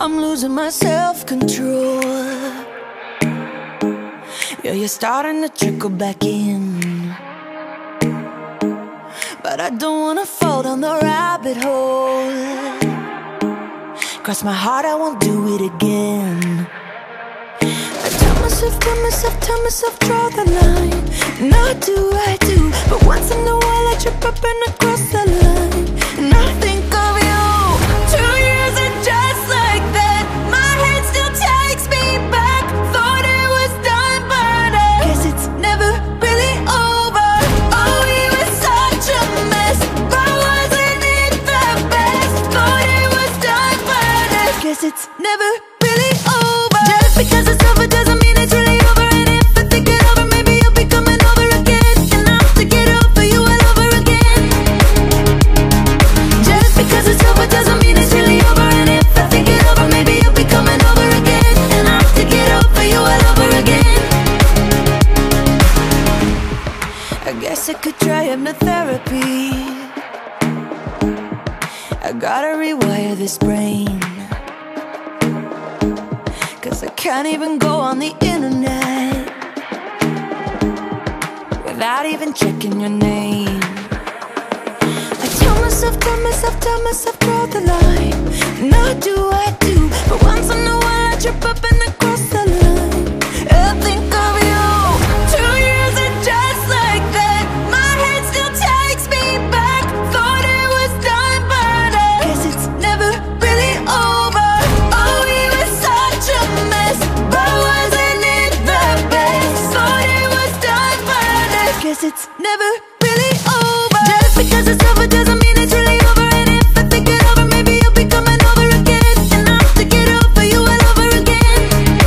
I'm losing my self-control. Yeah, you're starting to trickle back in, but I don't wanna fall down the rabbit hole. Cross my heart, I won't do it again. I tell myself, draw the line. And I do, but once in a while I trip up and I cross the line. And I think of you. 2 years and just like that, my head still takes me back. Thought it was done, but I guess it's never really over. Oh, we were such a mess, but wasn't it the best? Thought it was done, but I guess it's never really over. Just because it's over doesn't mean it's really over. And if I think it over, maybe you'll be coming over again. And I'll have to get over you all over again. Just because it's over doesn't mean it's really over. And if I think it over, maybe you'll be coming over again. And I'll have to get over you all over again. I guess I could try hypnotherapy. I gotta rewire this brain, 'cause I can't even go on the internet without even checking your name. I tell myself, draw the line. And I do, but once in a while I trip up and I cross the line. I think of you. 2 years and just like that, my head still takes me back. Thought it was done, but I guess it's never really over. Oh, we were such a mess, but wasn't it the best? Thought it was done, but I guess it's never really over. Just because it's over doesn't mean it's really over. And if I think it over, maybe you'll be coming over again. And I'll have to get over you all over again.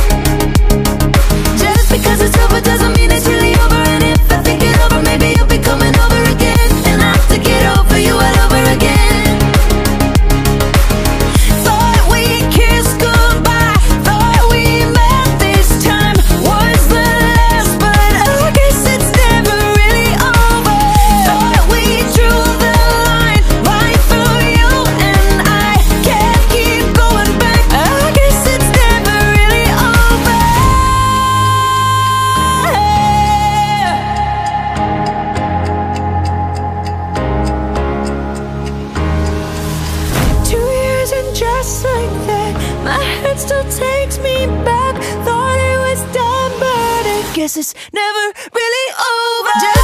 Just because it's over doesn't mean it's really over. And if I think it over, maybe you'll be coming over again. And I'll have to get over you all over again. Thought we kissed goodbye, thought we met this time was the last, but I guess it's never really over. Thought we drew the line right through you, and I can't keep going back. I guess it's never really over. 2 years and just like that, my head still takes me back. Thought it was done, but I guess it's never really over.